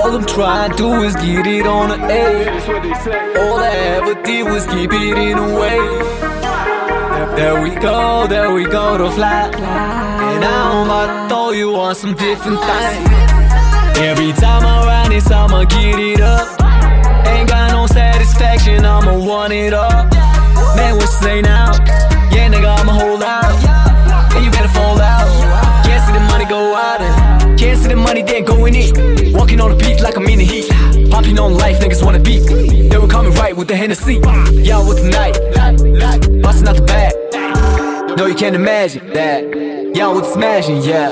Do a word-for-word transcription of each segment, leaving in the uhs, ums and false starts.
All I'm trying to do is get it on the air. All I ever did was keep it in a wave. There we go, there we go to fly. And I'm about to throw you on some different things. Every time I ride this, I'ma get it up. Ain't got no satisfaction, I'ma want it up. Man, what you say now? Yeah, nigga, I'ma hold out. And you better fall out. Can't see the money go out and can't see the money then going in. Walking on the beat like I'm in the heat. Popping on life, niggas wanna beat. They were coming right with the Hennessy. Y'all with the night, busting out the bag. No, you can't imagine that. Y'all with the smashing, yeah.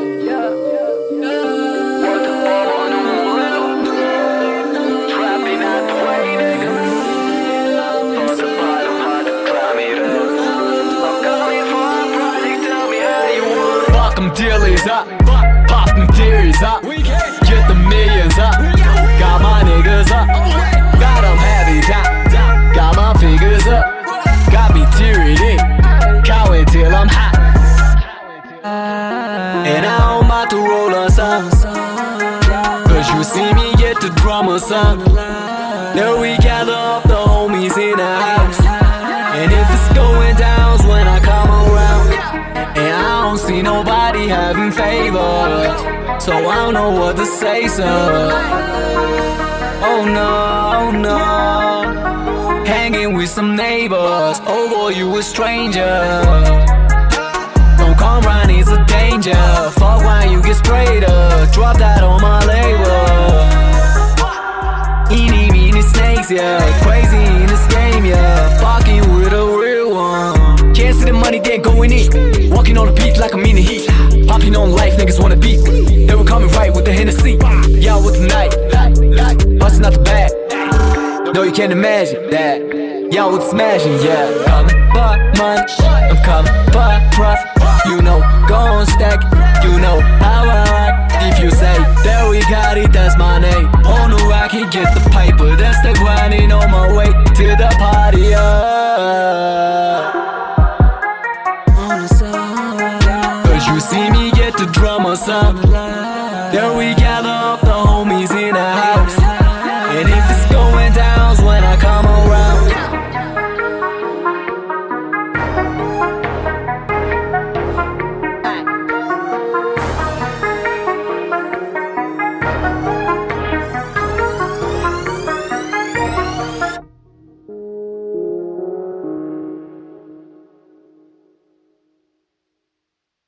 Dealers up, pop them theories up, get the millions up, got my niggas up, got them heavy down, got my fingers up, got me teary cowing till I'm hot. And I'm about to roll on some, cause you see me get the drummer son. Now we gather up the homies in the house, and if it's going down when I come around, and I don't see nobody having favors, so I don't know what to say, sir. Oh no, oh no, hanging with some neighbors. Oh boy, you a stranger. Don't come round, it's a danger. Fuck why you get sprayed up. Drop that on my label. Eeny, meeny snakes, yeah. Crazy in this game, yeah. Fucking with a real one. Can't see the money, then going in. Walking on the beat like I'm in the heat. Popping on life, niggas wanna beat. They were coming right with the Hennessy. Y'all with the night, busting out the bag. No, you can't imagine that. Y'all with the smashing, yeah. Coming for money, I'm coming for profit. You know, gon' stack it. You know how I rock. If you say that we got it, that's my name. On the rocket, get the paper. That's the grinding on my way to the party, yeah. Cause you see me get the drummer son. There we go.